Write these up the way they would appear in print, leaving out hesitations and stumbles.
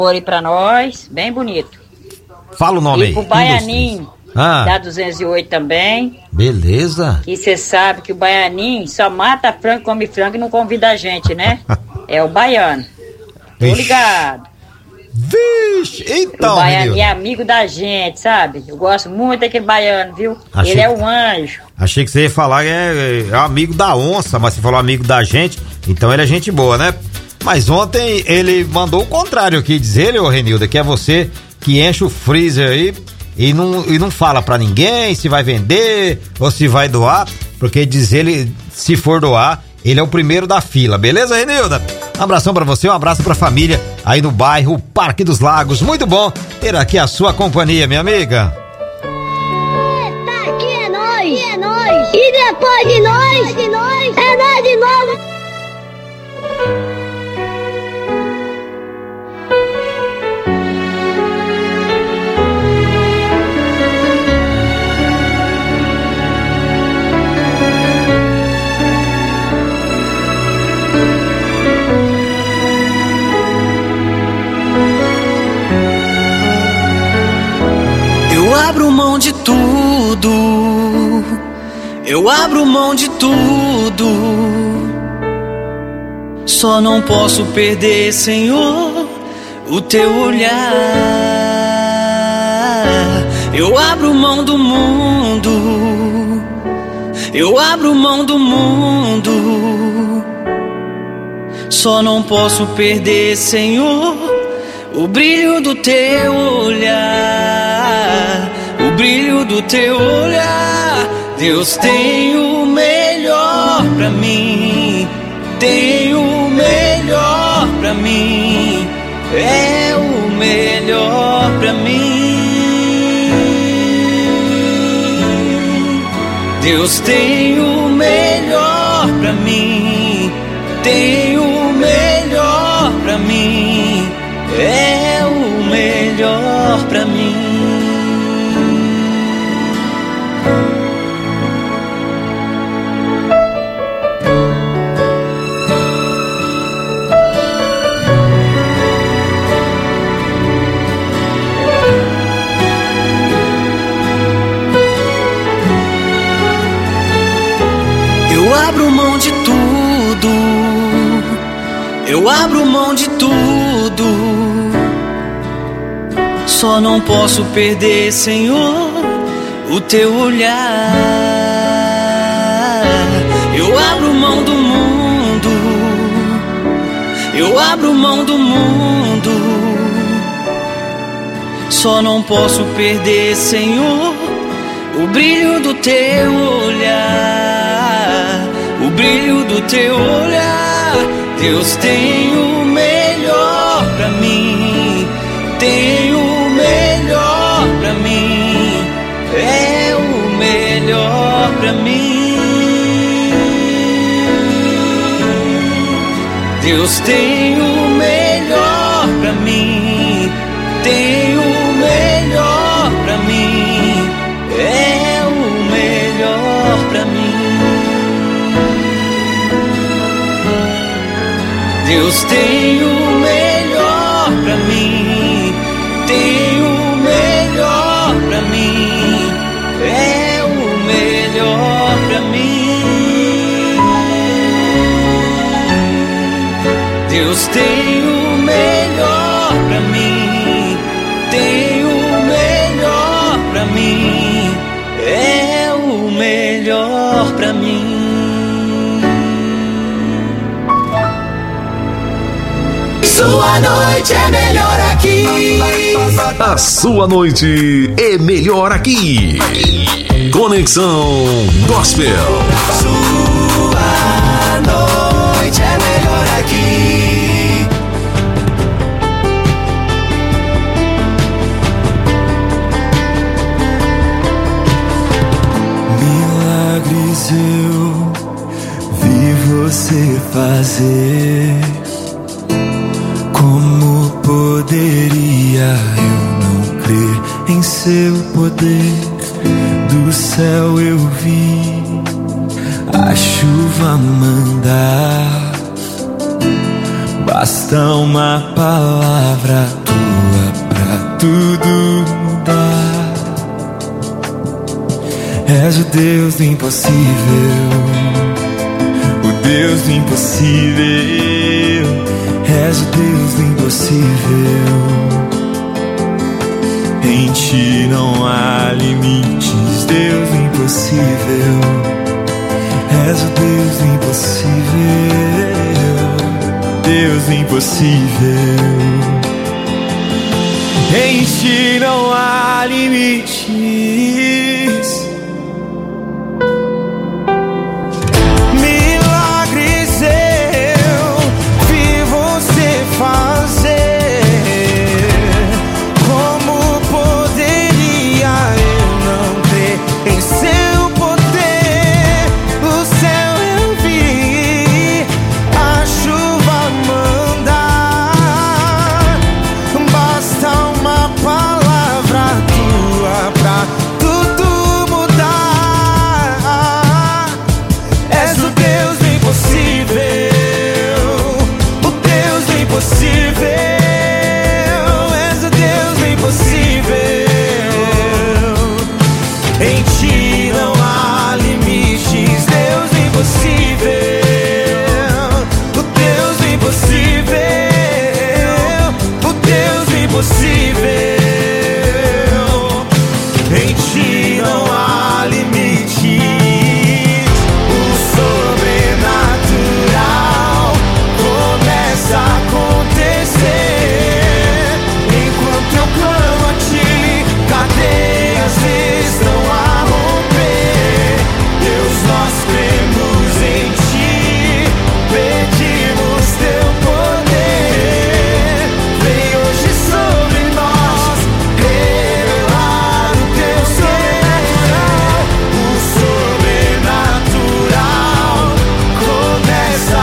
aí pra nós, bem bonito. Fala o nome aí. E pro Baianinho, da 208 também. Beleza. Que você sabe que o Baianinho só mata frango, come frango e não convida a gente, né? É o baiano. Tô ligado. Vixe, então, o Baianinho é amigo da gente, sabe? Eu gosto muito daquele baiano, viu? Ele é um anjo. Achei que você ia falar que é amigo da onça, mas você falou amigo da gente, então ele é gente boa, né? Mas ontem ele mandou o contrário aqui, diz ele, ô Renilda, que é você que enche o freezer aí e não fala pra ninguém se vai vender ou se vai doar, porque diz ele, se for doar, ele é o primeiro da fila, beleza, Renilda? Um abração pra você, um abraço pra família aí no bairro Parque dos Lagos. Muito bom ter aqui a sua companhia, minha amiga. Eita, aqui é nós. E depois de nós, é nós de novo. Eu abro mão de tudo, eu abro mão de tudo. Só não posso perder, Senhor, o teu olhar. Eu abro mão do mundo, eu abro mão do mundo. Só não posso perder, Senhor, o brilho do teu olhar, o brilho do teu olhar. Deus tem o melhor pra mim, tem o melhor pra mim, é o melhor pra mim. Deus tem o melhor pra mim, tem o melhor pra mim, é o melhor pra mim. Eu abro mão de tudo, eu abro mão de tudo. Só não posso perder, Senhor, o teu olhar. Eu abro mão do mundo, eu abro mão do mundo. Só não posso perder, Senhor, o brilho do teu olhar, o brilho do teu olhar. Deus tem o melhor pra mim, tem o melhor pra mim, é o melhor pra mim. Deus tem o melhor pra mim, tem o melhor pra mim, é o melhor pra mim. Deus tem o melhor pra mim, tem o melhor pra mim, é o melhor pra mim. Deus tem o melhor pra mim, tem o melhor pra mim, é o melhor pra mim. Sua noite é melhor aqui. A sua noite é melhor aqui. Conexão Gospel. Sua noite é melhor aqui. Milagres eu vi você fazer. Como poderia eu não crer em seu poder? Do céu eu vi a chuva mandar, Basta uma palavra tua pra tudo mudar. És o Deus do impossível, o Deus do impossível. És o Deus do impossível. Em ti não há limites, Deus do impossível. És o Deus do impossível, Deus do impossível. Em ti não há limites. Milagres eu vi você fazer. Como poderia eu não crer em seu poder? O céu eu vi, a chuva mandar. Basta uma palavra tua pra tudo mudar. És o Deus do impossível, o Deus do impossível. És o Deus do impossível. Em ti não há limites, Deus do impossível, o Deus do impossível, o Deus do impossível. Em ti não há limites. O sobrenatural começa a acontecer. Enquanto eu clamo a ti, cadeias estão a romper. Deus, nós cremos em ti, pedimos teu poder. Vem hoje sobre nós, revelar o teu querer. O sobrenatural começa a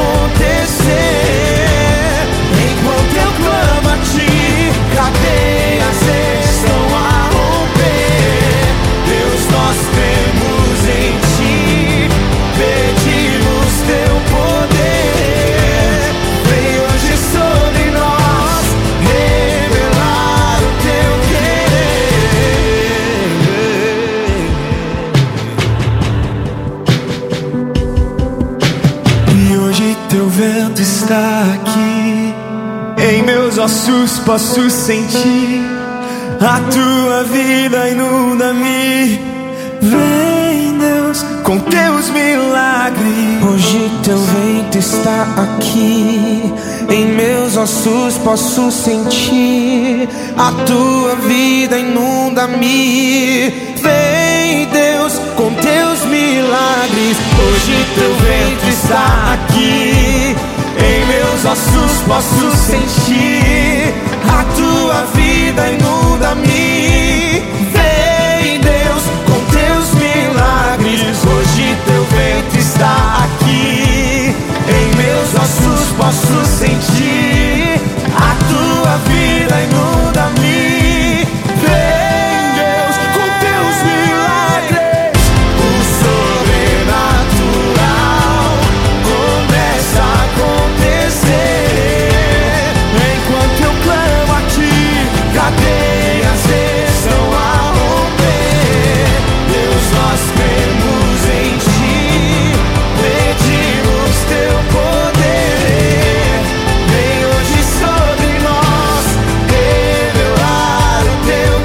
acontecer. Enquanto eu clamo a ti, cadeias estão a romper. Deus, nós cremos em ti, pedimos teu poder. Vem hoje sobre nós, revelar o teu querer. E hoje teu vento está aqui. Em meus ossos posso sentir. A tua vida inunda-me. Vem, Deus, com teus milagres. Hoje teu vento está aqui. Em meus ossos posso sentir. A tua vida inunda-me. Vem, Deus, com teus milagres. Hoje teu vento está aqui. Em meus ossos posso sentir. A tua vida inunda-me. Vem, Deus, com teus milagres. Hoje teu vento está aqui. Em meus ossos posso sentir. A tua vida inunda-me. Vem, Deus, com teus milagres. O sobrenatural começa a acontecer. Enquanto eu clamo a ti, cadeias estão a romper. Deus, nós cremos em ti, pedimos teu poder. Vem hoje sobre nós, revelar o teu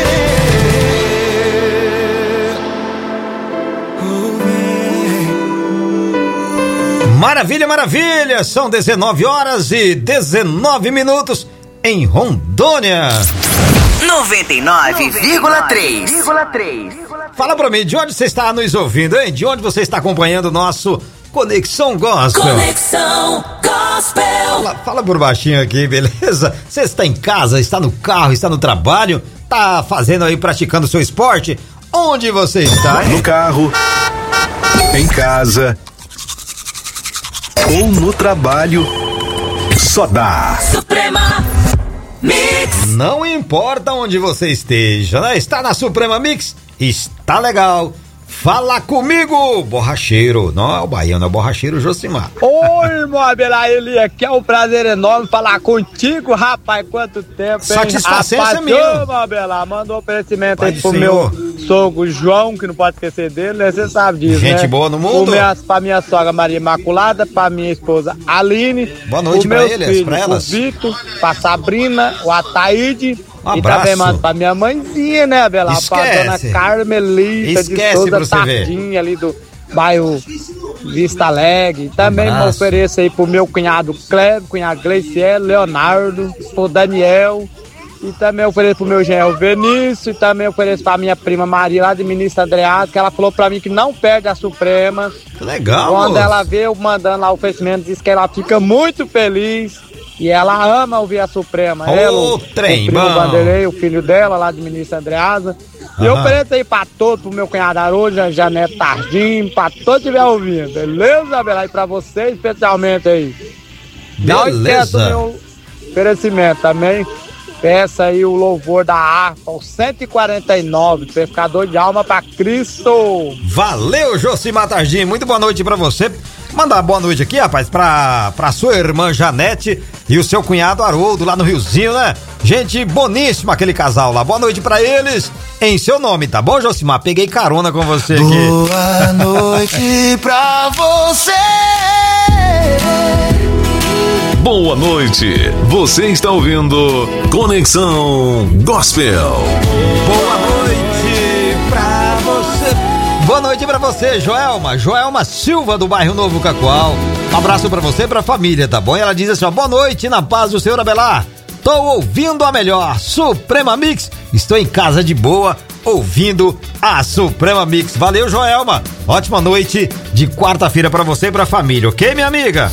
querer. Oh, vem. Maravilha, maravilha! São 19 horas e 19 minutos em Rondônia. 99,3. Fala pra mim, de onde você está nos ouvindo, hein? De onde você está acompanhando o nosso Conexão Gospel? Conexão Gospel. Fala por baixinho aqui, beleza? Você está em casa, está no carro, está no trabalho, tá fazendo aí, praticando o seu esporte? Onde você está, hein? No carro, em casa ou no trabalho, só dá Suprema Mix. Não importa onde você esteja, né? Está na Suprema Mix? Está legal. Fala comigo, borracheiro. Não é o baiano, é o borracheiro Josimar. Oi, meu Abelá, ele aqui é um prazer enorme falar contigo, rapaz. Quanto tempo, hein? Satisfação é minha. Ô, meu Abelá, manda um oferecimento aí pro meu sogro João, que não pode esquecer dele, né? Você sabe disso, gente, né? boa no mundo. Pra minha sogra Maria Imaculada, pra minha esposa Aline. Boa noite pra eles, filhos, pra elas. O Vitor, pra Sabrina, o Ataíde. Um e abraço. também mando pra minha mãezinha, né, Abelá? Pra dona Carmelita de Souza Tardinha, ali do bairro Vista Alegre. Também me ofereço aí pro meu cunhado Cleber, cunhado Gleiciel, Leonardo, pro Daniel. E também ofereço pro meu genro Vinícius. E também ofereço pra minha prima Maria, lá de Ministro Adriado, que ela falou pra mim que não perde a Suprema. Legal. Quando ela vê eu mandando lá o oferecimento, diz que ela fica muito feliz. E ela ama ouvir a Suprema. Ô, trem, o primo Vanderlei, o filho dela, lá de Ministro Andreasa. E eu ofereço aí pra todos, pro meu cunhado Aroja, Janete Tardim, pra todos que estiver ouvindo. Beleza, Abelá? E pra você especialmente aí. Não esqueça o meu oferecimento também. Peça aí o louvor da harpa, o 149, pra ficar doido de alma pra Cristo. Valeu, Josimar Tardim. Muito boa noite pra você. Mandar boa noite aqui, rapaz, pra sua irmã Janete e o seu cunhado Haroldo lá no Riozinho, né? Gente boníssima aquele casal lá. Boa noite pra eles em seu nome, tá bom, Josimar? Peguei carona com você aqui. Boa noite pra você. Boa noite. Você está ouvindo Conexão Gospel. Boa noite pra você. Boa noite pra você, Joelma Silva, do bairro Novo Cacoal. Um abraço pra você e pra família, tá bom? E ela diz assim, ó, boa noite, na paz do Senhor Abelar. Tô ouvindo a melhor, Suprema Mix. Estou em casa de boa, ouvindo a Suprema Mix. Valeu, Joelma. Ótima noite de quarta-feira pra você e pra família, ok, minha amiga?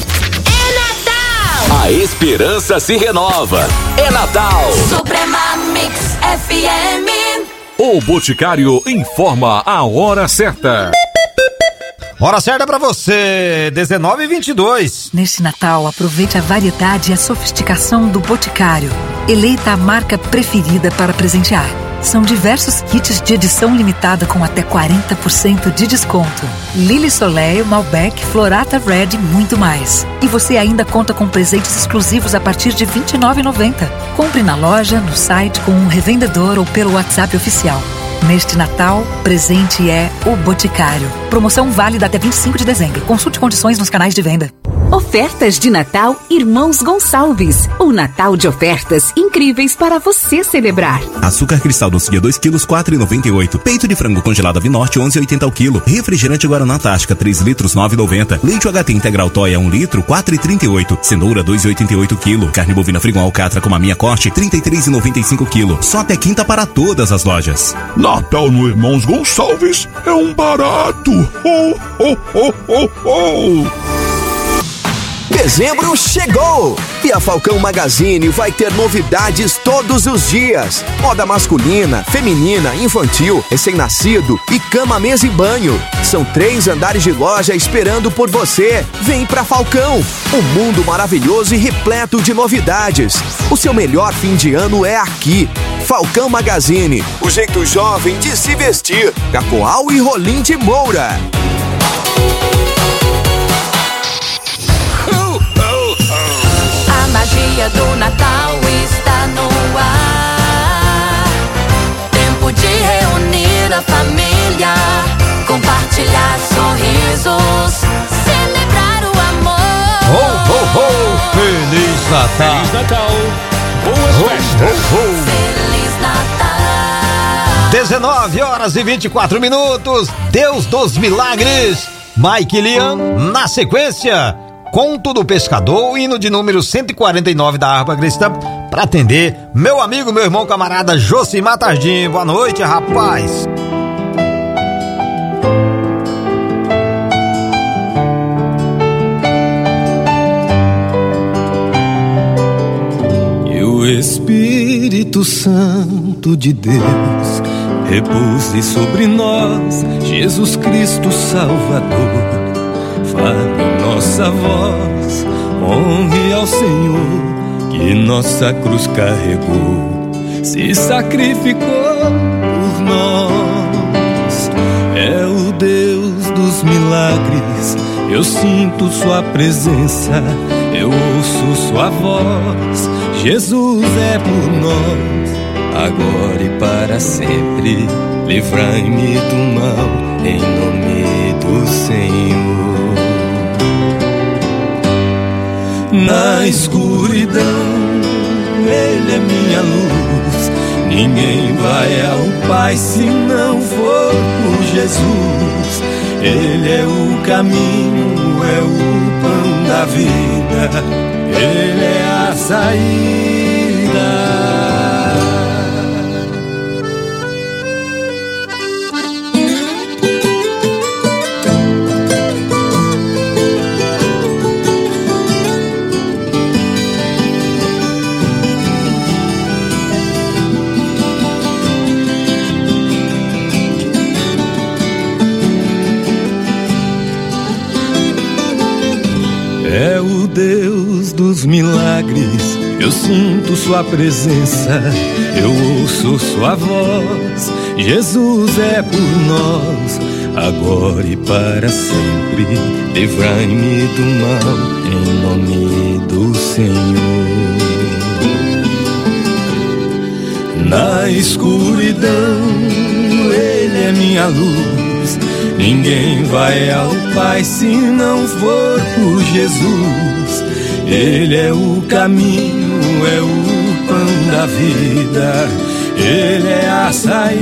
A esperança se renova. É Natal. Suprema Mix FM. O Boticário informa a hora certa. Hora certa pra você, 19h22. Neste Natal, aproveite a variedade e a sofisticação do Boticário. Eleita a marca preferida para presentear. São diversos kits de edição limitada com até 40% de desconto. Lily Soleil, Malbec, Florata Red e muito mais. E você ainda conta com presentes exclusivos a partir de R$ 29,90. Compre na loja, no site, com um revendedor ou pelo WhatsApp oficial. Neste Natal, presente é o Boticário. Promoção válida até 25 de dezembro. Consulte condições nos canais de venda. Ofertas de Natal Irmãos Gonçalves. Um Natal de ofertas incríveis para você celebrar. Açúcar cristal doce 2 kg, 4,98. Peito de frango congelado Avinorte, 11,80 ao quilo. Refrigerante Guaraná Antártica, 3 litros, 9,90. Leite UHT Integral Toia, 1 litro, 4,38. Cenoura, 2,88 quilo. Carne bovina Frigon Alcatra com maminha corte, 33,95 quilo. Só até quinta para todas as lojas. Natal no Irmãos Gonçalves é um barato. Oh, oh, oh, oh, oh. Dezembro chegou e a Falcão Magazine vai ter novidades todos os dias. Moda masculina, feminina, infantil, recém-nascido e cama, mesa e banho. São 3 andares de loja esperando por você. Vem pra Falcão, um mundo maravilhoso e repleto de novidades. O seu melhor fim de ano é aqui. Falcão Magazine, o jeito jovem de se vestir. Cacoal e Rolim de Moura. A magia do Natal está no ar. Tempo de reunir a família, compartilhar sorrisos, celebrar o amor. Ho, ho, ho! Feliz Natal! Feliz Natal! Boas festas! Feliz Natal! 19 horas e 24 minutos. Deus dos Milagres. Mike Lian, na sequência, Conto do Pescador, hino de número 149 da harpa cristã, para atender meu amigo, meu irmão, camarada Josimar Tardim. Boa noite, rapaz. Que o Espírito Santo de Deus repouse sobre nós, Jesus Cristo Salvador. Fale em nossa voz, honre ao Senhor, que nossa cruz carregou, se sacrificou por nós. É o Deus dos milagres, eu sinto sua presença, eu ouço sua voz. Jesus é por nós, agora e para sempre. Livrai-me do mal, em nome do Senhor. Na escuridão, Ele é minha luz. Ninguém vai ao Pai se não for por Jesus. Ele é o caminho, é o pão da vida, Ele é a saída. É o Deus dos milagres, eu sinto sua presença, eu ouço sua voz. Jesus é por nós, agora e para sempre. Livrai-me do mal, em nome do Senhor. Na escuridão, Ele é minha luz. Ninguém vai ao Pai se não for por Jesus. Ele é o caminho, é o pão da vida, Ele é a saída.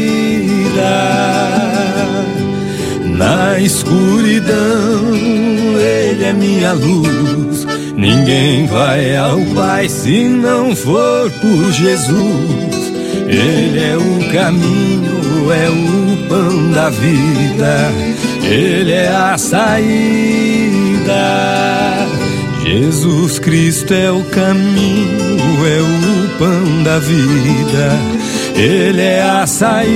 Na escuridão, Ele é minha luz. Ninguém vai ao Pai se não for por Jesus. Ele é o caminho, é o pão da vida, Ele é a saída. Jesus Cristo é o caminho, é o pão da vida, Ele é a saída.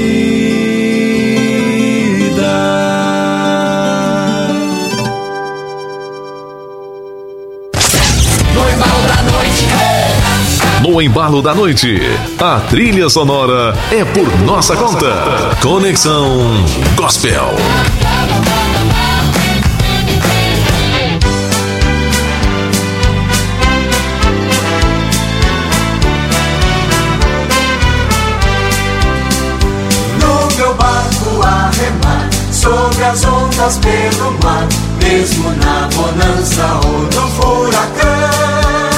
No embalo da noite, a trilha sonora é por nossa conta. Conexão Gospel. No meu barco a remar, sobre as ondas pelo mar, mesmo na bonança ou no furacão.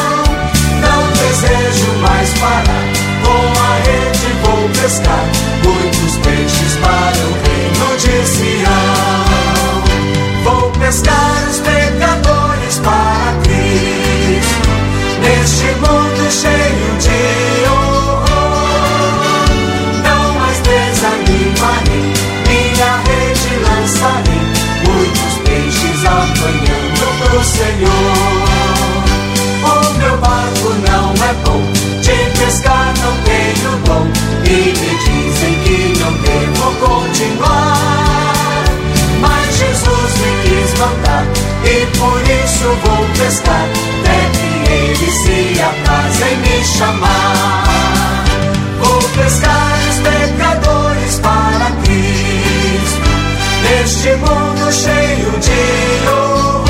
Desejo mais parar, com a rede vou pescar muitos peixes para o reino de Sião. Vou pescar os pecadores para Cristo, neste mundo cheio de horror. Não mais desanimarei, minha rede lançarei, muitos peixes apanhando pro Senhor. O meu barco não é bom, de pescar não tenho dom, e me dizem que não devo continuar. Mas Jesus me quis mandar, e por isso vou pescar, até que Ele se atrase em me chamar. Vou pescar os pecadores para Cristo, neste mundo cheio de horror.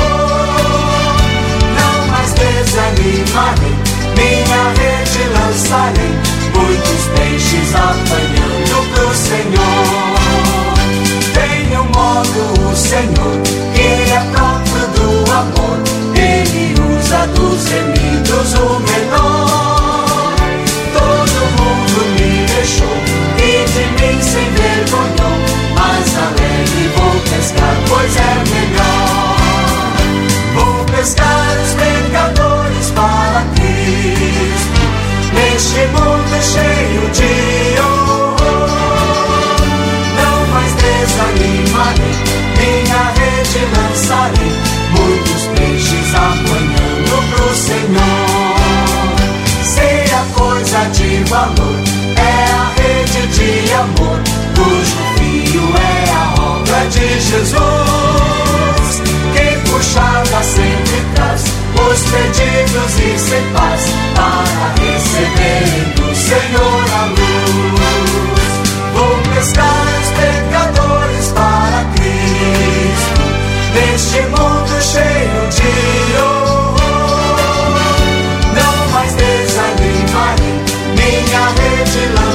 Desanimarei, minha rede lançarei, muitos peixes apanhando pro Senhor. Tem um modo o Senhor, que é próprio do amor, Ele usa dos remidos o menor. Todo mundo me deixou e de mim se envergonhou, mas alegre vou pescar, pois é melhor. Vou pescar os pecadores para Cristo, neste mundo cheio de horror. Não mais desanimarei, minha rede lançarei, muitos peixes apanhando pro Senhor. Se a coisa de valor é a rede de amor, cujo fio é a obra de Jesus, que puxada sempre traz os perdidos e sem paz, para receberem do Senhor a luz. Vou pescar os pecadores para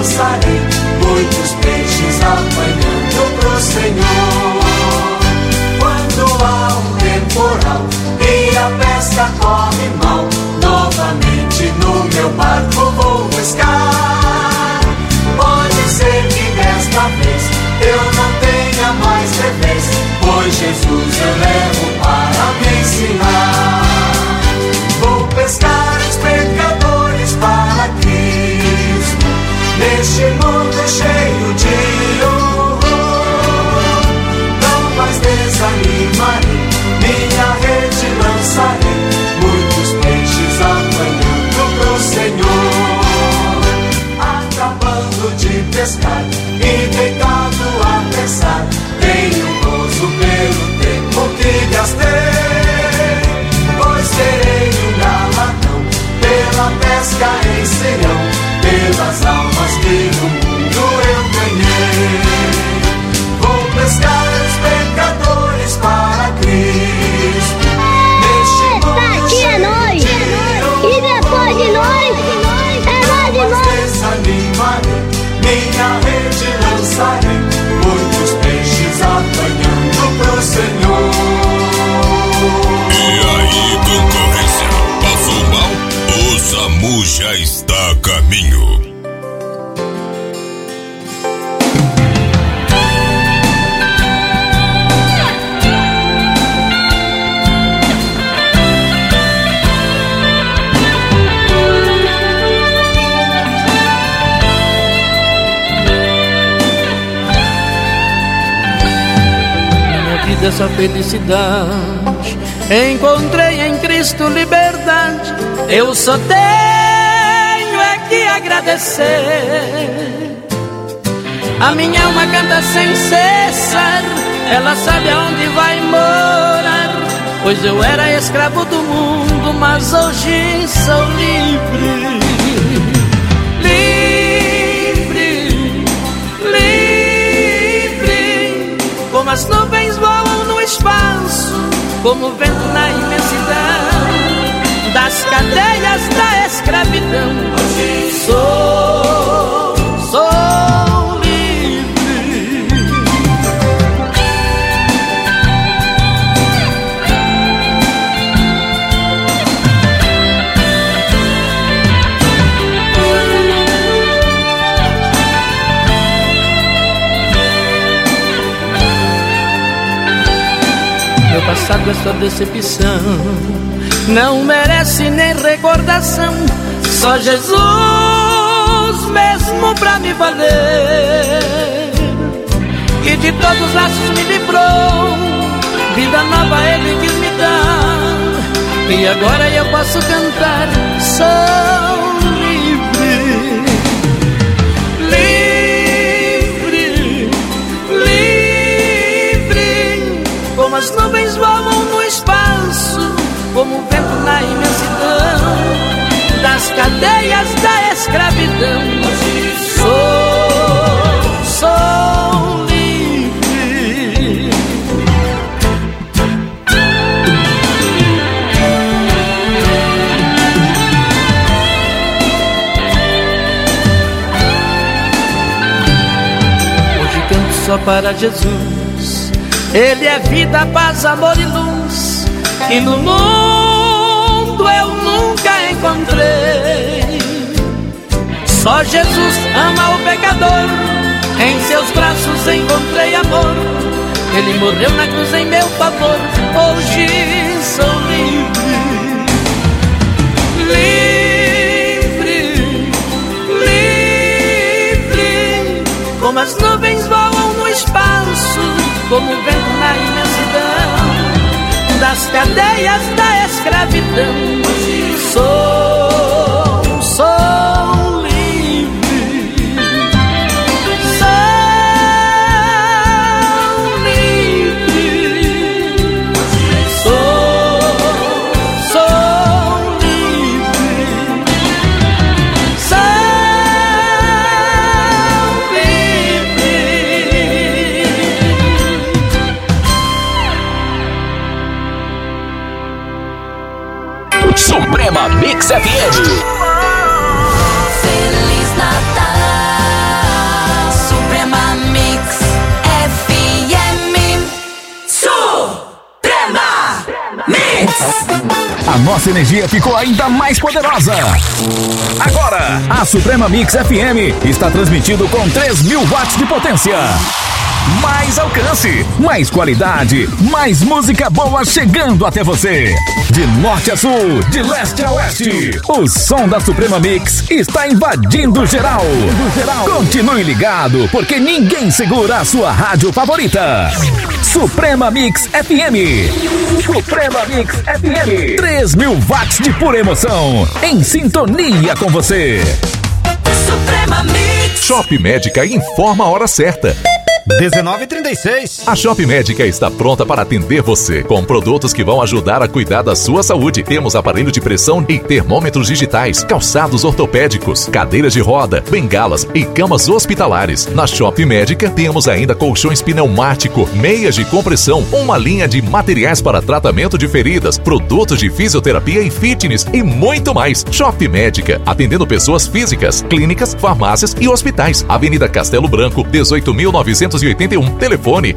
lançarei, muitos peixes apanhando pro Senhor. Quando há um temporal e a pesca corre mal, novamente no meu barco vou pescar. Pode ser que desta vez eu não tenha mais revés, pois Jesus eu levo para me ensinar. Vou pescar os pecadores para Cristo, neste mundo cheio de horror. Não mais desanimarei, minha rede lançarei, muitos peixes apanhando pro Senhor. Acabando de pescar e deitado a pensar, tenho gozo pelo tempo que gastei, pois terei um galardão pela pesca em Sião, pelas almas que no mundo eu ganhei. Vou pescar os pecadores para Cristo, neste mundo aqui é nós, e depois de nós, é nós de nós. Desanimarei, minha rede lançarei, muitos peixes apanhando pro Senhor. E aí, concorrência, passou mal? O SAMU já está a caminho. Dessa felicidade encontrei em Cristo liberdade. Eu só tenho é que agradecer. A minha alma canta sem cessar, ela sabe aonde vai morar. Pois eu era escravo do mundo, mas hoje sou livre. Como as nuvens voam no espaço, como o vento na imensidão das cadeias da escravidão. Sou livre. Meu passado é só decepção, não merece nem recordação. Só Jesus mesmo pra me valer, que de todos os laços me livrou, vida nova Ele quis me dar. E agora eu posso cantar, sou livre. Como as nuvens voam no espaço, como o vento na imensidão das cadeias da escravidão. Sou livre. Hoje canto só para Jesus. Ele é vida, paz, amor e luz, e no mundo eu nunca encontrei. Só Jesus ama o pecador, em seus braços encontrei amor. Ele morreu na cruz em meu favor, hoje sou livre. Livre, como as nuvens voam no espaço, como o vento na imensidão das cadeias da escravidão. Sou livre. Sou livre. Sou livre. Suprema Mix FM. Feliz Natal. nossa energia ficou ainda mais poderosa. Agora, a Suprema Mix FM está transmitindo com 3.000 watts de potência. Mais alcance, mais qualidade, mais música boa chegando até você. De norte a sul, de leste a oeste, o som da Suprema Mix está invadindo geral. Continue ligado, porque ninguém segura a sua rádio favorita. Suprema Mix FM. Suprema Mix FM. 3.000 watts de pura emoção, em sintonia com você. Suprema Mix. Shop Médica informa a hora certa. 19h36. A Shop Médica está pronta para atender você com produtos que vão ajudar a cuidar da sua saúde. Temos aparelho de pressão e termômetros digitais, calçados ortopédicos, cadeiras de roda, bengalas e camas hospitalares. Na Shop Médica temos ainda colchões pneumático, meias de compressão, uma linha de materiais para tratamento de feridas, produtos de fisioterapia e fitness e muito mais. Shop Médica, atendendo pessoas físicas, clínicas, farmácias e hospitais. Avenida Castelo Branco, 18.981. Telefone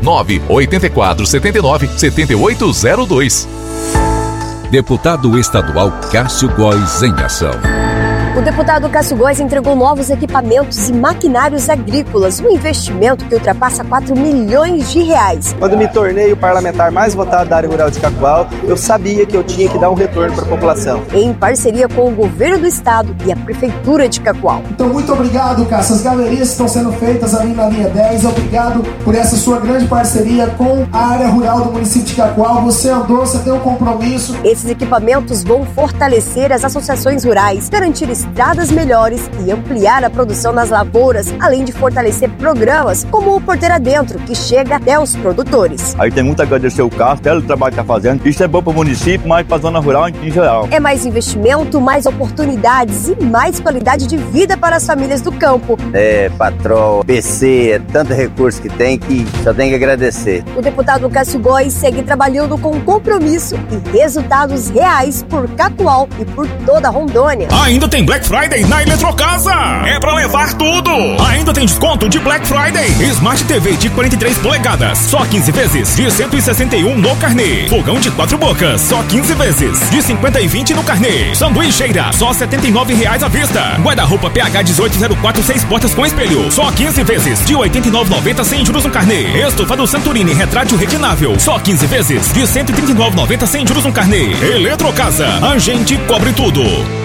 98479-7802. Deputado estadual Cássio Góes em ação. O deputado Cássio Góes entregou novos equipamentos e maquinários agrícolas, um investimento que ultrapassa 4 milhões de reais. Quando me tornei o parlamentar mais votado da área rural de Cacoal, eu sabia que eu tinha que dar um retorno para a população. Em parceria com o governo do estado e a prefeitura de Cacoal. Então, muito obrigado, Cássio. As galerias estão sendo feitas ali na linha 10. Obrigado por essa sua grande parceria com a área rural do município de Cacoal. Você andou, você tem um compromisso. Esses equipamentos vão fortalecer as associações rurais, garantir estradas melhores e ampliar a produção nas lavouras, além de fortalecer programas como o Porteira Dentro, que chega até os produtores. Aí tem muito a agradecer o Cássio pelo trabalho que está fazendo. Isso é bom para o município, mas para a zona rural em geral. É mais investimento, mais oportunidades e mais qualidade de vida para as famílias do campo. Patrol, PC, é tanto recurso que tem que só tem que agradecer. O deputado Cássio Góes segue trabalhando com compromisso e resultados reais por Cacoal e por toda Rondônia. Ainda tem Black Friday na Eletrocasa. É pra levar tudo. Ainda tem desconto de Black Friday. Smart TV de 43 polegadas, só 15 vezes, de 161 no carnê. Fogão de 4 bocas, só 15 vezes, de 50 e 20 no carnê. Sanduicheira, só R$ 79,00 à vista. Guarda-roupa PH 1804, 6 portas com espelho, só 15 vezes, de R$ 89,90 sem juros no carnê. Estofa do Santorini retrátil retinável, só 15 vezes, de R$ 139,90 sem juros no carnê. Eletrocasa, a gente cobre tudo.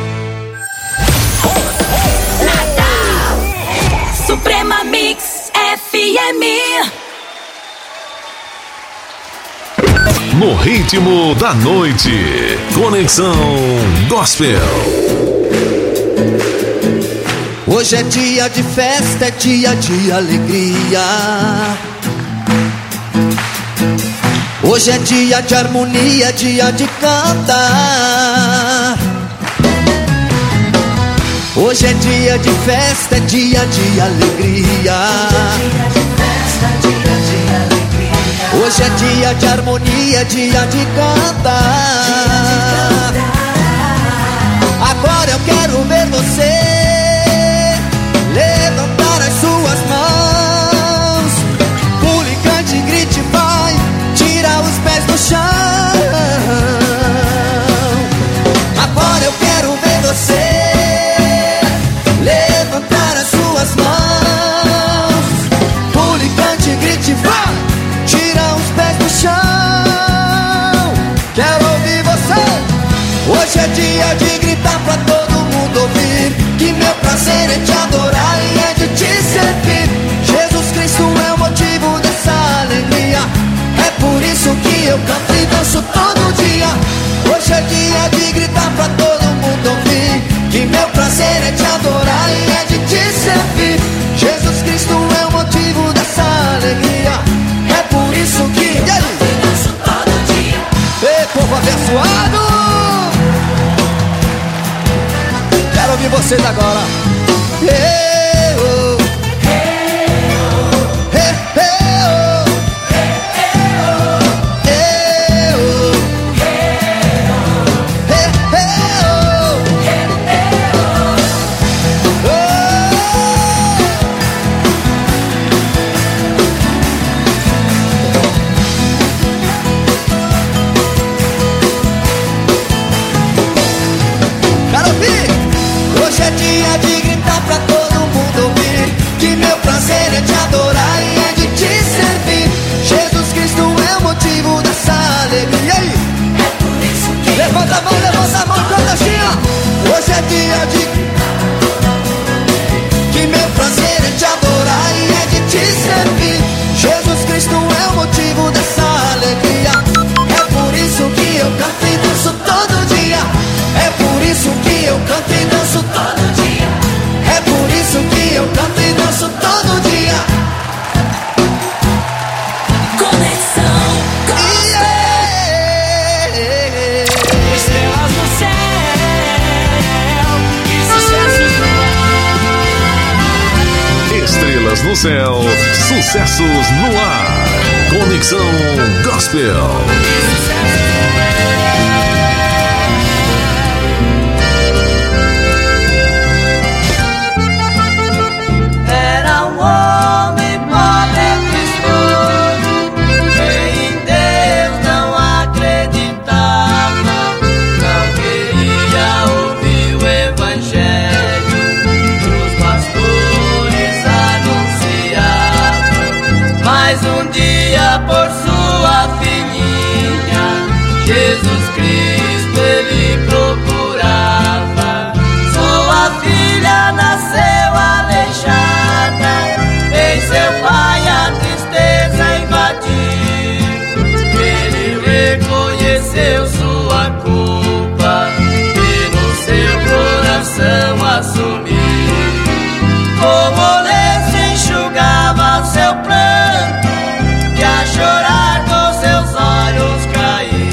Suprema Mix FM. No ritmo da noite, Conexão Gospel. Hoje é dia de festa, é dia de alegria. Hoje é dia de harmonia, dia de cantar. Hoje é dia de festa, é dia de alegria. Hoje é dia de harmonia, dia de cantar. Agora eu quero ver você levantar as suas mãos. Pule, cante, grite, vai, tira os pés do chão. Agora eu quero ver você levantar as suas mãos. Pule, cante, grite, vai, tira os pés do chão. Quero ouvir você. Hoje é dia de gritar pra todo mundo ouvir que meu prazer é te adorar e é de te servir. Jesus Cristo é o motivo dessa alegria. É por isso que eu canto e danço todo dia. Hoje é dia de gritar pra todo mundo ouvir que meu prazer é te adorar e é de te servir. Jesus Cristo é o motivo dessa alegria. É por isso que eu danço todo dia. Ei, povo abençoado, quero ouvir vocês agora. estrelas no céu, sucessos no ar. Conexão Gospel. Era um homem pobre e escuro, que em Deus não acreditava, não queria ouvir o evangelho que os pastores anunciavam. Mas um dia, por sua filhinha, Jesus Cristo ele procurava. Sua filha nasceu aleijada, em seu pai a tristeza invadiu. Ele reconheceu sua culpa e no seu coração assumiu. Como lenço enxugava seu pranto, e a chorar com seus olhos caiu.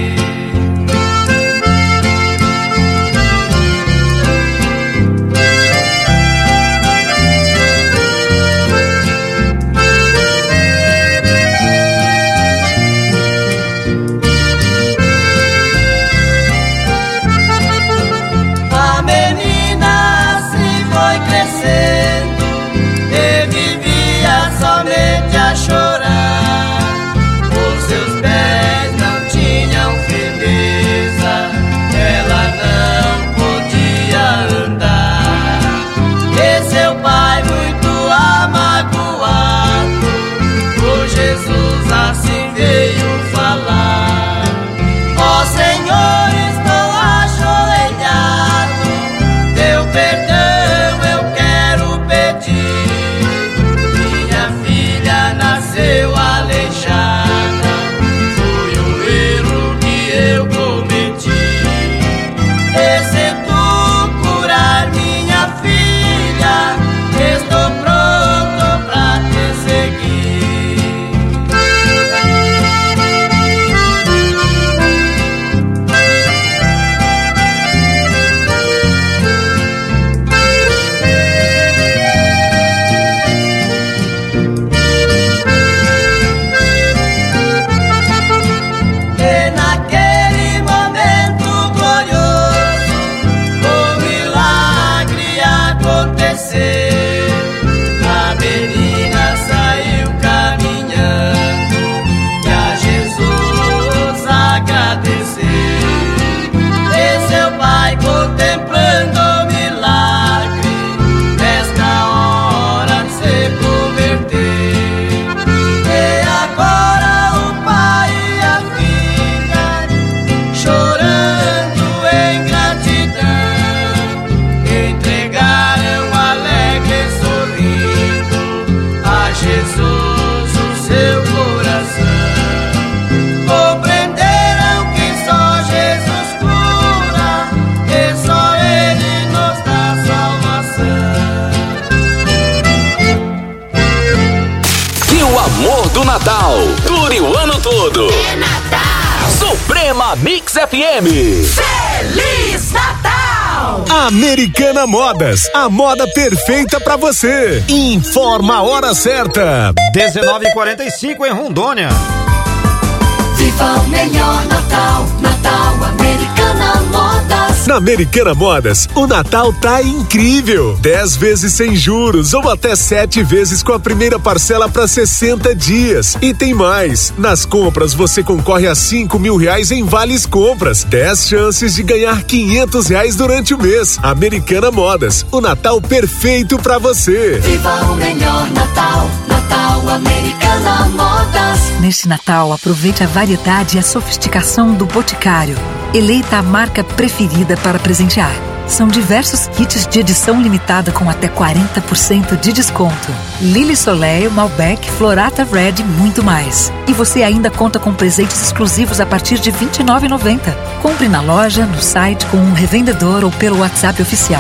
A menina assim foi crescendo e vivia somente a chorar. Os seus pés não tinham firmeza, ela não podia andar. E seu pai muito amagoado, por Jesus assim veio falar. Ó Senhor, estou ajoelhado, teu perdão eu quero pedir. Minha filha nasceu aleijada, foi um erro que eu cometi. E se tu curar minha filha, estou pronto pra te seguir. E naquele momento glorioso, o milagre aconteceu. A menina saiu caminhando e a Jesus agradeceu. E seu pai contemplando o milagre, nesta hora se converteu. E agora o pai e a filha, chorando em gratidão, entregaram alegre sorrindo a Jesus o seu coração. Compreenderam que só Jesus cura e só Ele nos dá salvação. E o amor do Natal dure o ano todo. É Natal! Suprema Mix FM. Feliz Natal! Americana Modas, a moda perfeita pra você. Informa a hora certa. 19h45 em Rondônia. Viva o melhor Natal, Natal Americana Modas. Na Americana Modas, o Natal tá incrível. 10 vezes sem juros ou até 7 vezes com a primeira parcela para 60 dias. E tem mais. Nas compras você concorre a R$5.000 em vales compras. 10 chances de ganhar R$500 durante o mês. Americana Modas, o Natal perfeito para você. Viva o melhor Natal, Natal Americana Modas. Neste Natal, aproveite a variedade e a sofisticação do Boticário. Eleita a marca preferida para presentear. São diversos kits de edição limitada com até 40% de desconto. Lily Soleil, Malbec, Florata Red e muito mais. E você ainda conta com presentes exclusivos a partir de R$29,90. Compre na loja, no site, com um revendedor ou pelo WhatsApp oficial.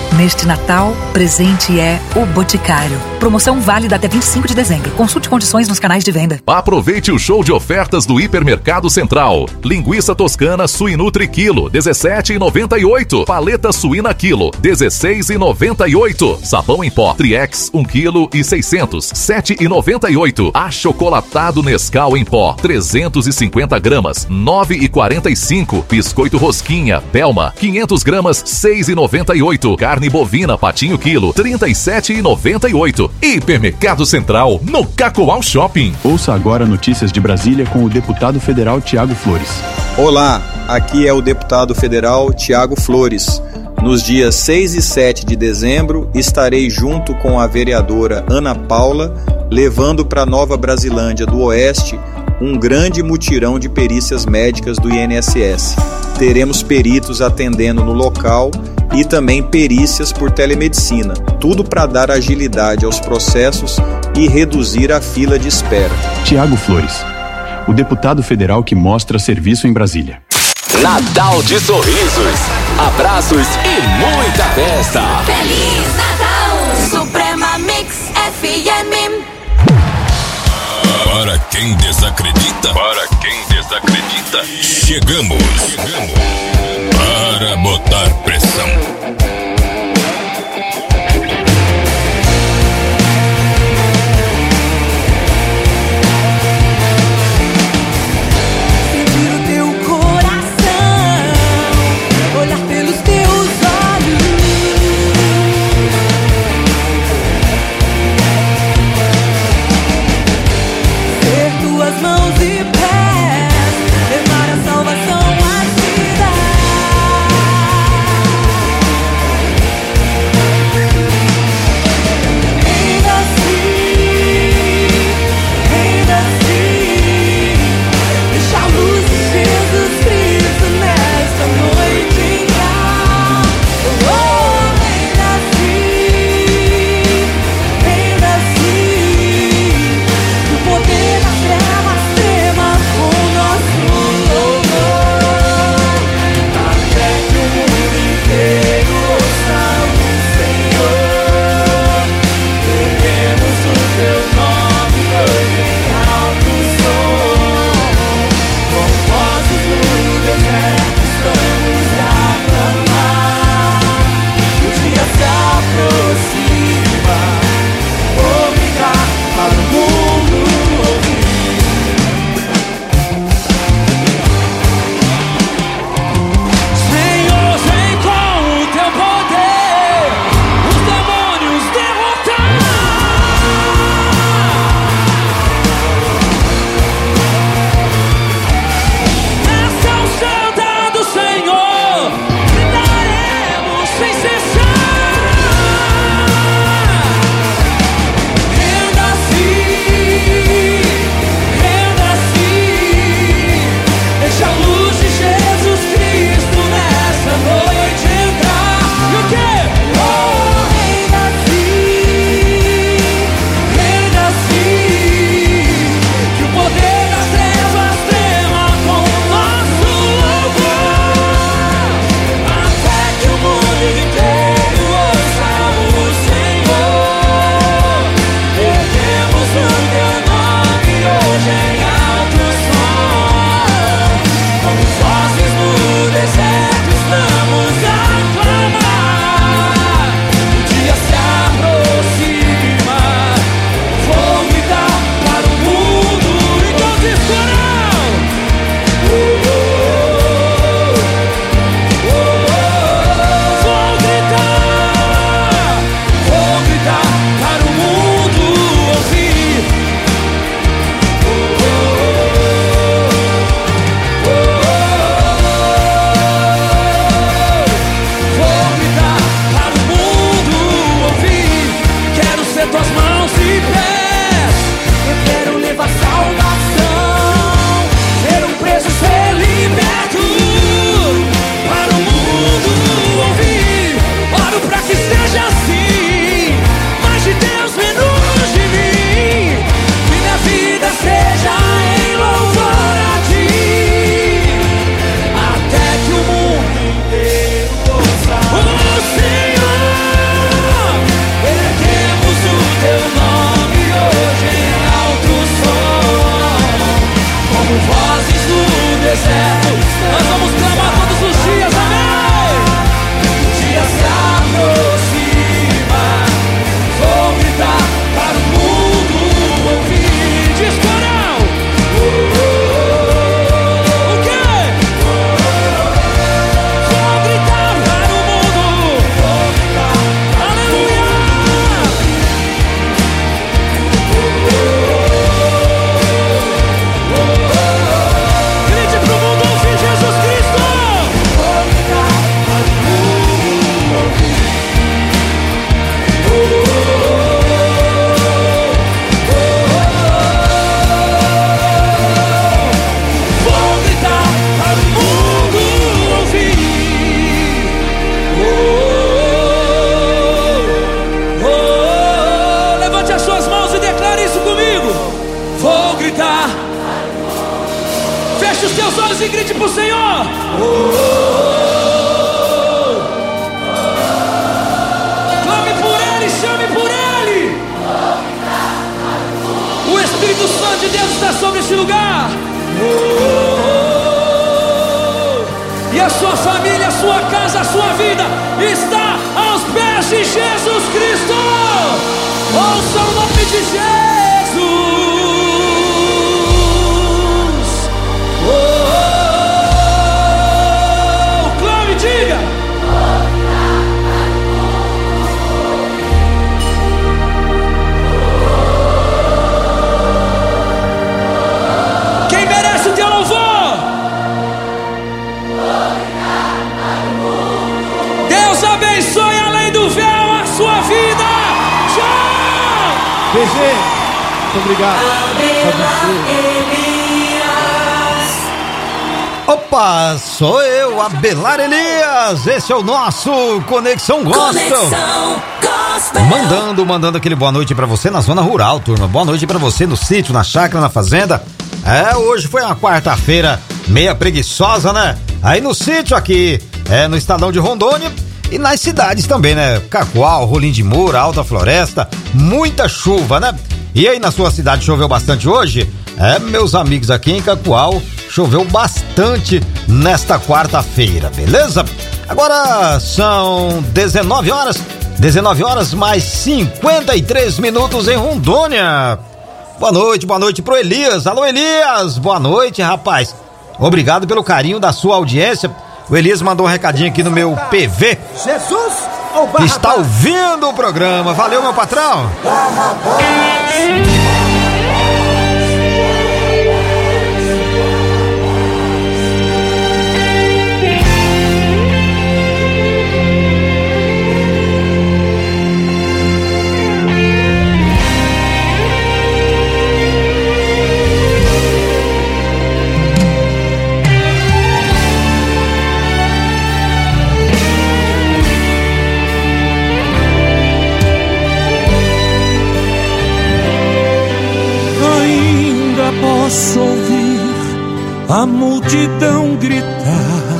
Neste Natal, presente é o Boticário. Promoção válida até 25 de dezembro. Consulte condições nos canais de venda. Aproveite o show de ofertas do Hipermercado Central. Linguiça toscana Suinutri quilo, R$17,98. Paleta suína quilo, R$16,98. Sabão em pó Triex, 1 kg e 600, R$7,98. Achocolatado Nescau em pó, 350 gramas, R$9,45. Biscoito Rosquinha Belma, 500 gramas, R$6,98. Carne bovina Patinho quilo, R$37,98. Hipermercado Central, no Cacoal Shopping. Ouça agora notícias de Brasília com o deputado federal Tiago Flores. Olá, aqui é o deputado federal Tiago Flores. Nos dias 6 e 7 de dezembro, estarei junto com a vereadora Ana Paula, levando para Nova Brasilândia do Oeste um grande mutirão de perícias médicas do INSS. Teremos peritos atendendo no local e também perícias por telemedicina, tudo para dar agilidade aos processos e reduzir a fila de espera. Tiago Flores, o deputado federal que mostra serviço em Brasília. Natal de sorrisos, abraços e muita festa. Feliz Natal, Suprema Mix FM. Para quem desacredita, chegamos para botar pressão. mãos e grite pro Senhor. Clame por Ele, chame por Ele. O Espírito Santo de Deus está sobre este lugar. E a sua família, a sua casa, a sua vida está aos pés de Jesus Cristo. Ouça o nome de Jesus. Clame, diga. Quem merece o teu louvor? Deus abençoe além do véu a sua vida. Tchau! BG, muito obrigado. Opa, sou eu, Abelar Elias. Esse é o nosso Conexão Gospel. Mandando aquele boa noite pra você na zona rural, turma. Boa noite pra você no sítio, na chácara, na fazenda. Hoje foi uma quarta-feira meia preguiçosa, né? Aí no sítio aqui, no estadão de Rondônia e nas cidades também, né? Cacoal, Rolim de Moura, Alta Floresta, muita chuva, né? E aí na sua cidade choveu bastante hoje? Meus amigos, aqui em Cacoal choveu bastante nesta quarta-feira, beleza? Agora são 19 horas mais 53 minutos em Rondônia. Boa noite pro Elias. Alô, Elias, boa noite, rapaz. Obrigado pelo carinho da sua audiência. O Elias mandou um recadinho aqui no meu PV. Jesus ou Barrabás? Está ouvindo o programa. Valeu, meu patrão. Posso ouvir a multidão gritar,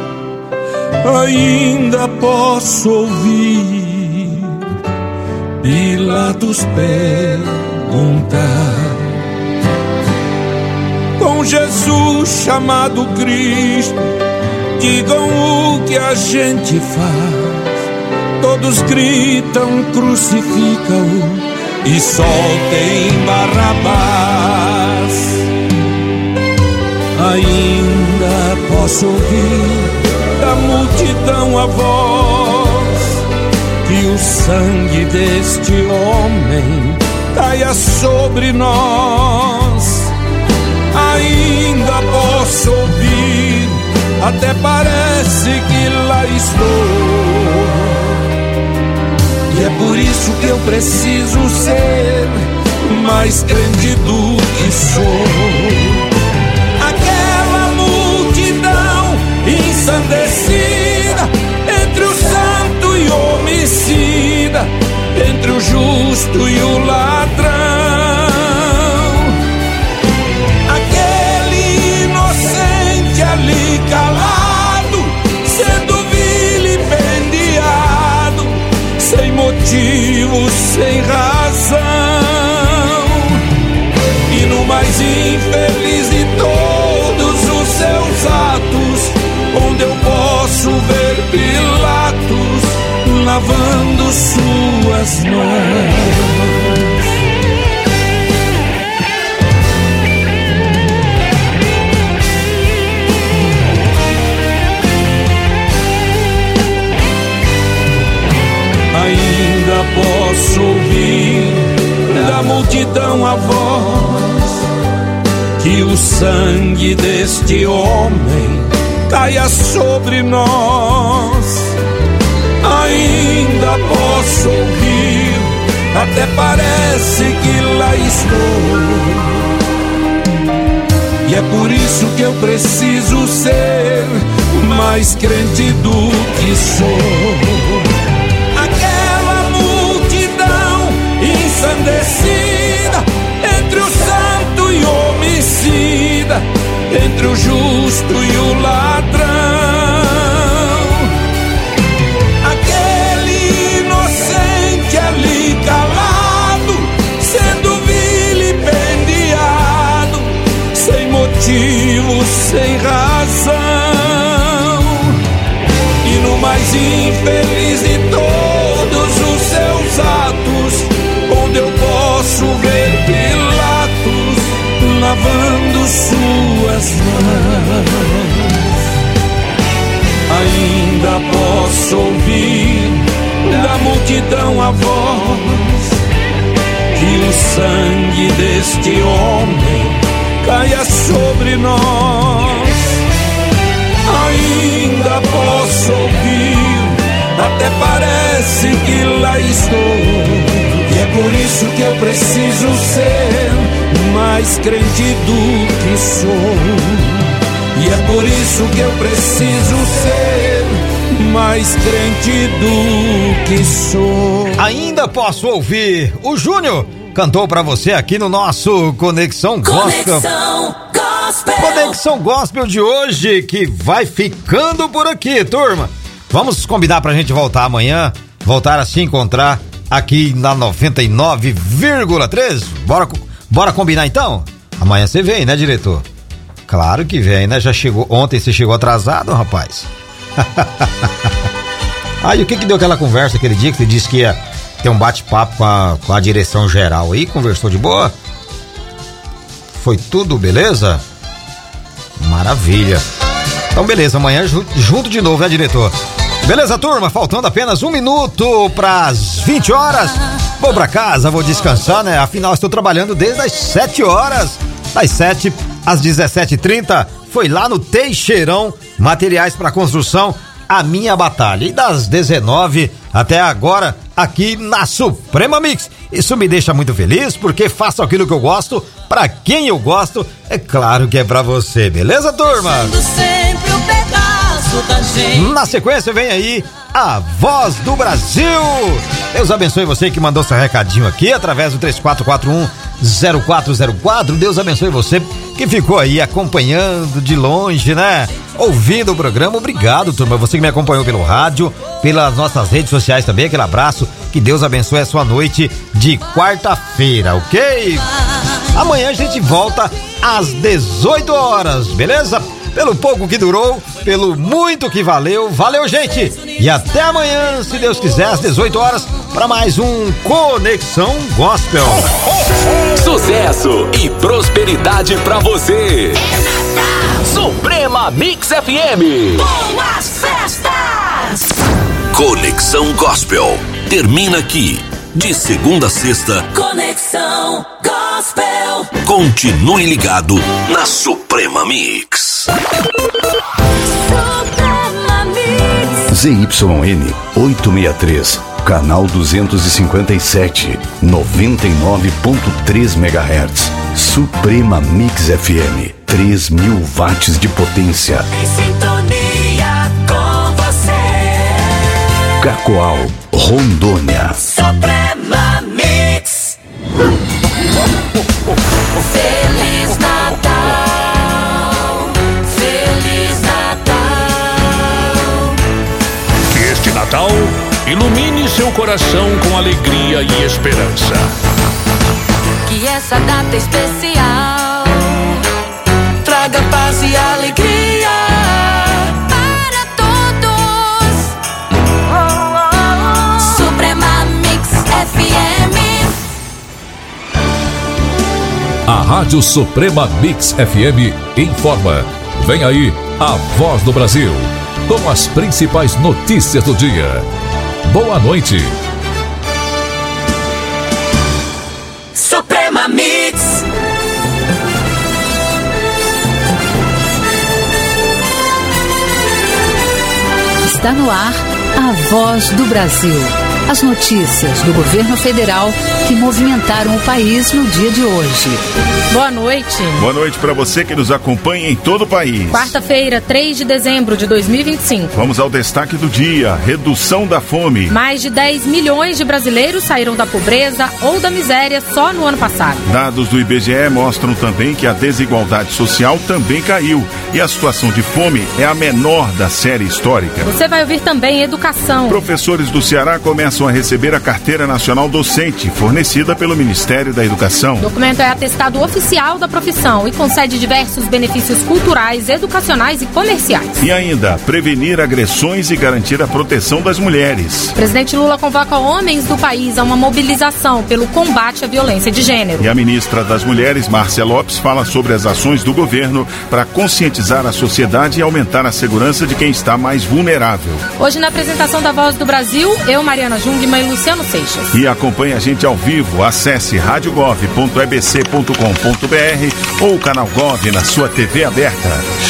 ainda posso ouvir Pilatos perguntar, com Jesus chamado Cristo, digam o que a gente faz. Todos gritam, crucifica-o e soltem Barrabás. Ainda posso ouvir da multidão a voz que o sangue deste homem caia sobre nós. Ainda posso ouvir, até parece que lá estou. E é por isso que eu preciso ser mais crente do que sou. Aquela multidão ensandecida, entre o santo e o homicida, entre o justo e o ladrão. Aquele inocente ali calado, sendo vilipendiado, sem motivo, sem razão. E no mais infeliz de todos os seus atos, onde eu posso ver Pilatos lavando suas mãos. Ainda posso ouvir da multidão a voz que o sangue deste homem caia sobre nós. Ainda posso ouvir, até parece que lá estou. E é por isso que eu preciso ser mais crente do que sou. Ensandecida, entre o santo e o homicida, entre o justo e o ladrão. Aquele inocente ali calado, sendo vilipendiado, sem motivo, sem razão. E no mais infeliz de todos os seus atos, onde eu posso ver Pilatos lavando suas mãos, ainda posso ouvir da multidão a voz que o sangue deste homem caia sobre nós. Ainda posso ouvir, até parece que lá estou. E é por isso que eu preciso ser mais crente do que sou. E é por isso que eu preciso ser mais crente do que sou. Ainda posso ouvir. O Júnior cantou pra você aqui no nosso Conexão Gospel. Conexão Gospel de hoje, que vai ficando por aqui, turma. Vamos combinar pra gente voltar amanhã, voltar a se encontrar aqui na 99,3. Bora combinar então? Amanhã você vem, né, diretor? Claro que vem, né? Já chegou. Ontem você chegou atrasado, rapaz. Aí o que deu aquela conversa aquele dia que você disse que ia ter um bate-papo com a direção geral aí? Conversou de boa? Foi tudo beleza? Maravilha. Então beleza, amanhã junto de novo, né, diretor? Beleza, turma? Faltando apenas 1 minuto pras 20 horas. Vou pra casa, vou descansar, né? Afinal, estou trabalhando desde as 7 horas. Das 7 às 17h30, foi lá no Teixeirão, materiais para construção, a minha batalha. E das 19 até agora, aqui na Suprema Mix. Isso me deixa muito feliz, porque faço aquilo que eu gosto, pra quem eu gosto, é claro que é pra você, beleza, turma? Sempre um pedaço da gente. Na sequência vem aí a Voz do Brasil. Deus abençoe você que mandou seu recadinho aqui através do 3441-0404. Deus abençoe você que ficou aí acompanhando de longe, né? Ouvindo o programa. Obrigado, turma. Você que me acompanhou pelo rádio, pelas nossas redes sociais também. Aquele abraço. Que Deus abençoe a sua noite de quarta-feira, ok? Amanhã a gente volta às 18 horas, beleza? Pelo pouco que durou, pelo muito que valeu. Valeu, gente! E até amanhã, se Deus quiser, às 18 horas, para mais um Conexão Gospel. Sucesso e prosperidade pra você. Suprema Mix FM. Boas festas! Conexão Gospel termina aqui. De segunda a sexta, Conexão Gospel. Continue ligado na Suprema Mix. Suprema Mix. ZYN 863, canal 257, 99.3 MHz. Suprema Mix FM, 3.000 watts de potência. Em sintonia com você. Cacoal, Rondônia. Suprema Mix. Feliz Natal. Feliz Natal. Que este Natal ilumine seu coração com alegria e esperança. Que essa data especial traga paz e alegria para todos. Suprema Mix FM. A Rádio Suprema Mix FM informa. Vem aí a Voz do Brasil, com as principais notícias do dia. Boa noite. Suprema Mix. Está no ar a Voz do Brasil. As notícias do governo federal que movimentaram o país no dia de hoje. Boa noite. Boa noite para você que nos acompanha em todo o país. Quarta-feira, 3 de dezembro de 2025. Vamos ao destaque do dia: redução da fome. Mais de 10 milhões de brasileiros saíram da pobreza ou da miséria só no ano passado. Dados do IBGE mostram também que a desigualdade social também caiu e a situação de fome é a menor da série histórica. Você vai ouvir também educação. Professores do Ceará começam a receber a Carteira Nacional Docente, fornecida pelo Ministério da Educação. O documento é atestado oficial da profissão e concede diversos benefícios culturais, educacionais e comerciais. E ainda, prevenir agressões e garantir a proteção das mulheres. O presidente Lula convoca homens do país a uma mobilização pelo combate à violência de gênero. E a ministra das Mulheres, Márcia Lopes, fala sobre as ações do governo para conscientizar a sociedade e aumentar a segurança de quem está mais vulnerável. Hoje, na apresentação da Voz do Brasil, eu, Mariana Jungmann e Luciano Seixas. E acompanhe a gente ao vivo. Acesse radiogov.ebc.com.br ou o canal Gov na sua TV aberta.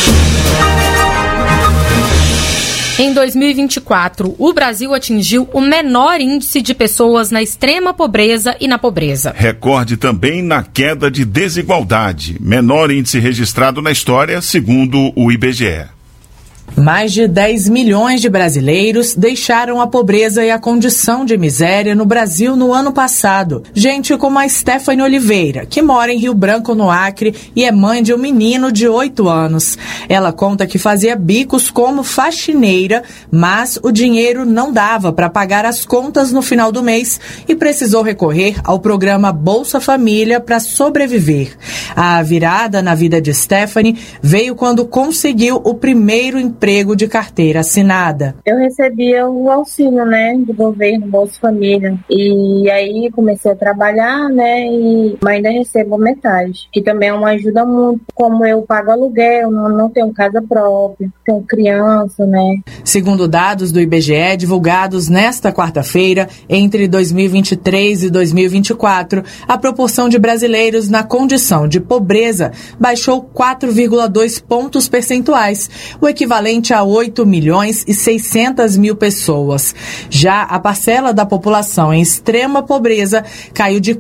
Em 2024, o Brasil atingiu o menor índice de pessoas na extrema pobreza e na pobreza. Recorde também na queda de desigualdade. Menor índice registrado na história, segundo o IBGE. Mais de 10 milhões de brasileiros deixaram a pobreza e a condição de miséria no Brasil no ano passado. Gente como a Stephanie Oliveira, que mora em Rio Branco, no Acre, e é mãe de um menino de 8 anos. Ela conta que fazia bicos como faxineira, mas o dinheiro não dava para pagar as contas no final do mês e precisou recorrer ao programa Bolsa Família para sobreviver. A virada na vida de Stephanie veio quando conseguiu o primeiro emprego de carteira assinada. Eu recebia o auxílio, do governo, Bolsa Família. E aí comecei a trabalhar, e ainda recebo metade. Que também é uma ajuda muito, como eu pago aluguel, não tenho casa própria, tenho criança, Segundo dados do IBGE divulgados nesta quarta-feira, entre 2023 e 2024, a proporção de brasileiros na condição de pobreza baixou 4,2 pontos percentuais, o equivalente a 8 milhões e 600 mil pessoas. Já a parcela da população em extrema pobreza caiu de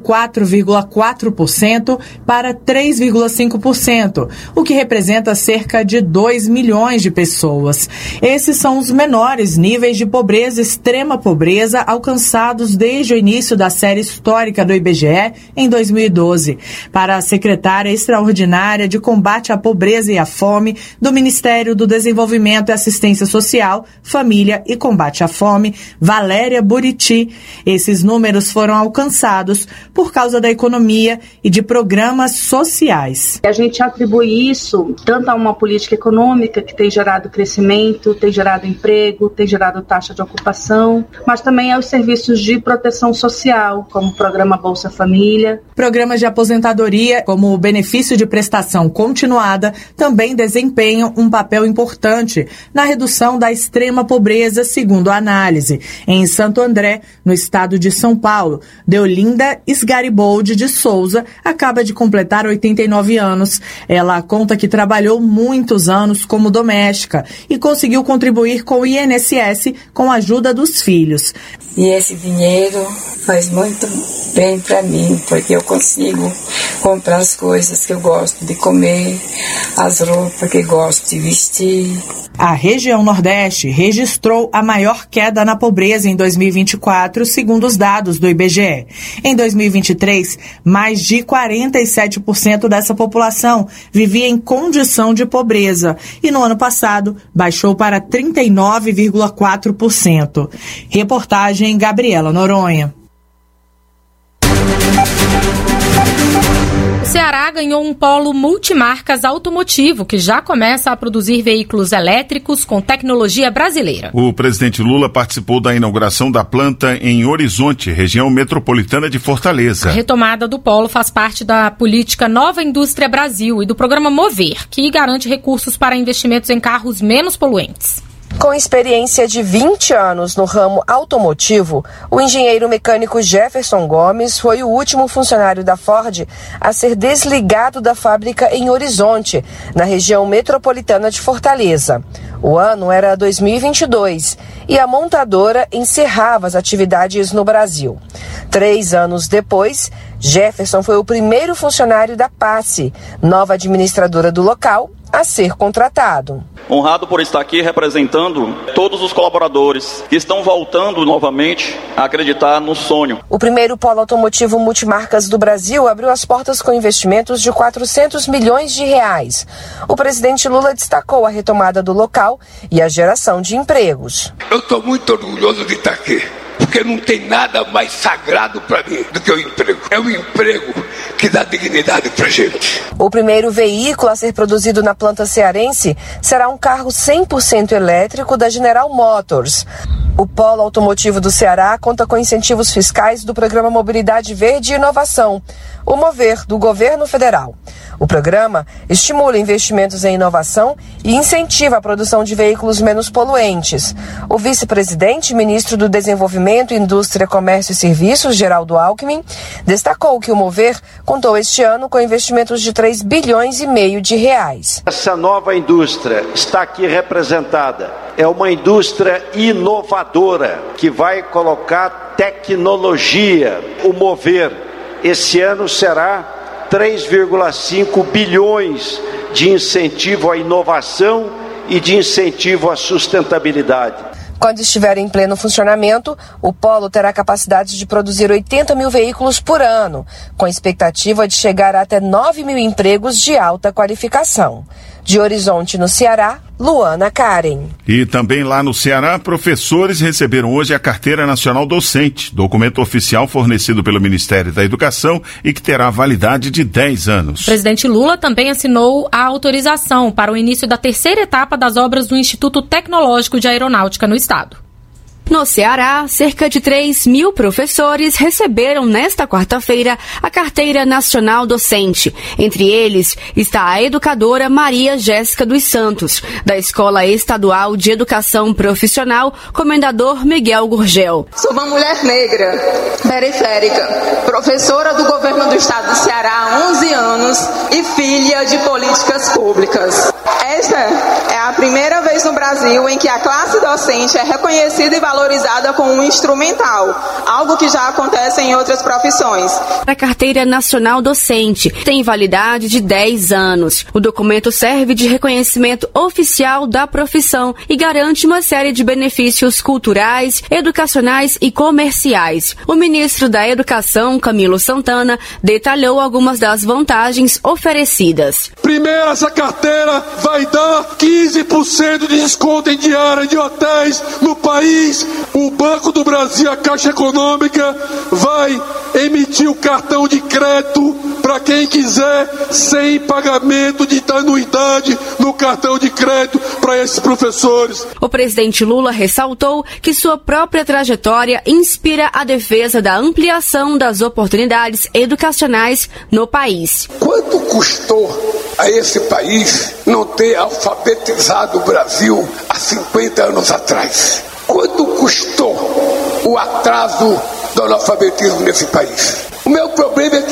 4,4% para 3,5%, o que representa cerca de 2 milhões de pessoas. Esses são os menores níveis de pobreza e extrema pobreza alcançados desde o início da série histórica do IBGE em 2012. Para a secretária extraordinária de combate à pobreza e à fome do Ministério do Desenvolvimento e Assistência Social, Família e Combate à Fome, Valéria Buriti, esses números foram alcançados por causa da economia e de programas sociais. A gente atribui isso tanto a uma política econômica que tem gerado crescimento, tem gerado emprego, tem gerado taxa de ocupação, mas também aos serviços de proteção social, como o programa Bolsa Família. Programas de aposentadoria, como o benefício de prestação continuada, também desempenham um papel importante na redução da extrema pobreza, segundo a análise. Em Santo André, no estado de São Paulo, Deolinda Sgariboldi de Souza acaba de completar 89 anos. Ela conta que trabalhou muitos anos como doméstica e conseguiu contribuir com o INSS com a ajuda dos filhos. E esse dinheiro faz muito bem para mim, porque eu consigo comprar as coisas que eu gosto de comer, as roupas que eu gosto de vestir. A região Nordeste registrou a maior queda na pobreza em 2024, segundo os dados do IBGE. Em 2023, mais de 47% dessa população vivia em condição de pobreza e no ano passado baixou para 39,4%. Reportagem Gabriela Noronha. O Ceará ganhou um polo multimarcas automotivo que já começa a produzir veículos elétricos com tecnologia brasileira. O presidente Lula participou da inauguração da planta em Horizonte, região metropolitana de Fortaleza. A retomada do polo faz parte da política Nova Indústria Brasil e do programa Mover, que garante recursos para investimentos em carros menos poluentes. Com experiência de 20 anos no ramo automotivo, o engenheiro mecânico Jefferson Gomes foi o último funcionário da Ford a ser desligado da fábrica em Horizonte, na região metropolitana de Fortaleza. O ano era 2022 e a montadora encerrava as atividades no Brasil. 3 anos depois, Jefferson foi o primeiro funcionário da Passe, nova administradora do local, a ser contratado. Honrado por estar aqui representando todos os colaboradores que estão voltando novamente a acreditar no sonho. O primeiro polo automotivo multimarcas do Brasil abriu as portas com investimentos de 400 milhões de reais. O presidente Lula destacou a retomada do local e a geração de empregos. Eu estou muito orgulhoso de estar aqui, porque não tem nada mais sagrado para mim do que o emprego. É o emprego que dá dignidade para a gente. O primeiro veículo a ser produzido na planta cearense será um carro 100% elétrico da General Motors. O polo automotivo do Ceará conta com incentivos fiscais do Programa Mobilidade Verde e Inovação, o MOVER, do governo federal. O programa estimula investimentos em inovação e incentiva a produção de veículos menos poluentes. O vice-presidente e ministro do Desenvolvimento, Indústria, Comércio e Serviços, Geraldo Alckmin, destacou que o MOVER contou este ano com investimentos de 3,5 bilhões de reais. Essa nova indústria está aqui representada. É uma indústria inovadora que vai colocar tecnologia. O MOVER esse ano será 3,5 bilhões de incentivo à inovação e de incentivo à sustentabilidade. Quando estiver em pleno funcionamento, o polo terá capacidade de produzir 80 mil veículos por ano, com expectativa de chegar a até 9 mil empregos de alta qualificação. De Horizonte, no Ceará, Luana Karen. E também lá no Ceará, professores receberam hoje a Carteira Nacional Docente, documento oficial fornecido pelo Ministério da Educação e que terá validade de 10 anos. O presidente Lula também assinou a autorização para o início da terceira etapa das obras do Instituto Tecnológico de Aeronáutica no estado. No Ceará, cerca de 3 mil professores receberam nesta quarta-feira a Carteira Nacional Docente. Entre eles está a educadora Maria Jéssica dos Santos, da Escola Estadual de Educação Profissional Comendador Miguel Gurgel. Sou uma mulher negra, periférica, professora do governo do estado do Ceará há 11 anos e filha de políticas públicas. Esta é a primeira vez no Brasil em que a classe docente é reconhecida e valorizada com um instrumental, algo que já acontece em outras profissões. A Carteira Nacional Docente tem validade de 10 anos. O documento serve de reconhecimento oficial da profissão e garante uma série de benefícios culturais, educacionais e comerciais. O ministro da Educação, Camilo Santana, detalhou algumas das vantagens oferecidas. Primeiro, essa carteira vai dar 15% de desconto em diária de hotéis no país. O Banco do Brasil, a Caixa Econômica, vai emitir o cartão de crédito para quem quiser, sem pagamento de anuidade no cartão de crédito para esses professores. O presidente Lula ressaltou que sua própria trajetória inspira a defesa da ampliação das oportunidades educacionais no país. Quanto custou a esse país não ter alfabetizado o Brasil há 50 anos atrás? Quanto custou o atraso do analfabetismo nesse país? O meu problema é que